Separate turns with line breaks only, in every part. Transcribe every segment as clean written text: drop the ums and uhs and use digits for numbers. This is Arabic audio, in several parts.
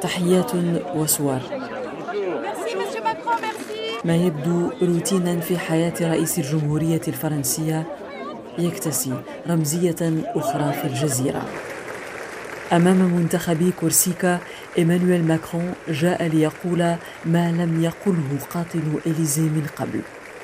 تحيات وصور. ما يبدو روتينا في حياة رئيس الجمهورية الفرنسية يكتسي رمزية أخرى في الجزيرة. أمام منتخب كورسيكا، إيمانويل ماكرون جاء ليقول ما لم يقله قاطن إليزي من قبل.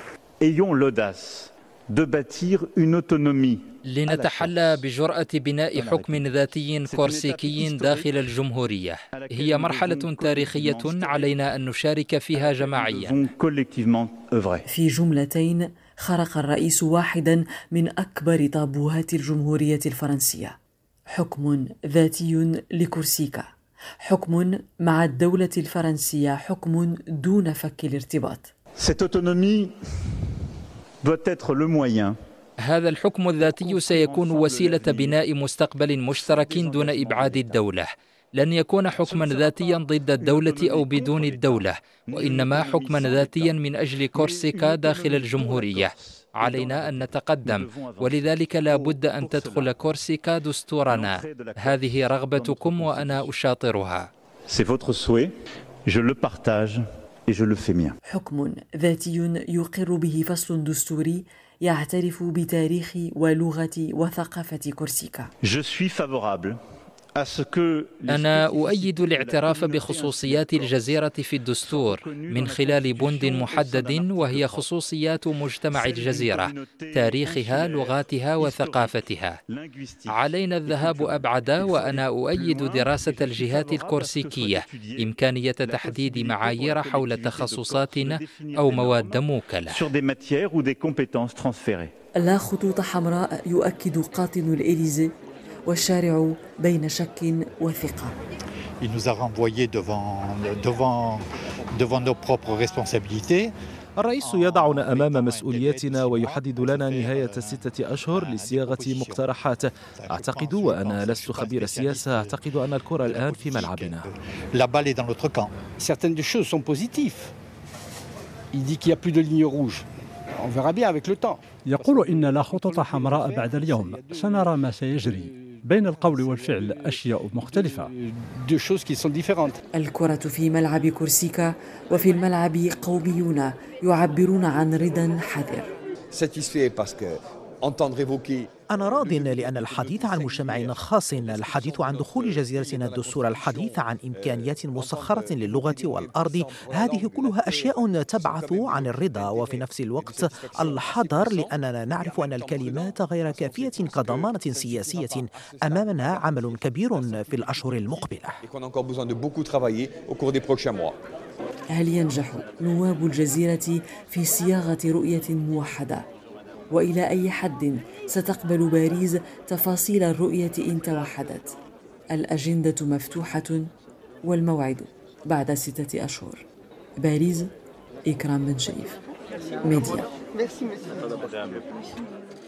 لنتحلى بجرأة بناء حكم ذاتي كورسيكي داخل الجمهورية. هي مرحلة تاريخية علينا أن نشارك فيها جماعيا.
في جملتين خرق الرئيس واحدا من أكبر طابوهات الجمهورية الفرنسية: حكم ذاتي لكورسيكا، حكم مع الدولة الفرنسية، حكم دون فك الارتباط.
هذا الحكم الذاتي سيكون وسيلة بناء مستقبل مشترك دون إبعاد الدولة. لن يكون حكما ذاتيا ضد الدولة أو بدون الدولة، وإنما حكما ذاتيا من أجل كورسيكا داخل الجمهورية. علينا أن نتقدم، ولذلك لا بد أن تدخل كورسيكا دستورنا. هذه رغبتكم وأنا أشاطرها.
حكم ذاتي يقر به فصل دستوري يعترف بتاريخ ولغة وثقافة كورسيكا.
أنا أؤيد الاعتراف بخصوصيات الجزيرة في الدستور من خلال بند محدد، وهي خصوصيات مجتمع الجزيرة، تاريخها، لغاتها وثقافتها. علينا الذهاب أبعد، وأنا أؤيد دراسة الجهات الكورسيكية، إمكانية تحديد معايير حول تخصصاتنا أو مواد موكلة.
لا خطوط حمراء يؤكد قاطن الإليزي، والشارع بين شك وثقة.
الرئيس يضعنا أمام مسؤولياتنا ويحدد لنا نهاية 6 أشهر لصياغة مقترحات. أعتقد، وأنا لست خبير سياسة، أعتقد أن الكرة الآن في ملعبنا.
يقول إن لا خطوط حمراء بعد اليوم، سنرى ما سيجري. بين القول والفعل أشياء مختلفة.
الكرة في ملعب كورسيكا، وفي الملعب قوميون يعبرون عن رضا حذر.
أنا راض لأن الحديث عن مجتمع خاص، الحديث عن دخول جزيرتنا الدستور، الحديث عن إمكانيات مسخرة للغة والأرض، هذه كلها أشياء تبعث عن الرضا، وفي نفس الوقت الحذر، لأننا نعرف أن الكلمات غير كافية كضمانة سياسية. أمامنا عمل كبير في الأشهر المقبلة.
هل ينجح نواب الجزيرة في صياغة رؤية موحدة؟ وإلى أي حد ستقبل باريس تفاصيل الرؤية إن توحدت؟ الأجندة مفتوحة، والموعد بعد 6 أشهر. باريس، إكرام بن شريف، ميديا.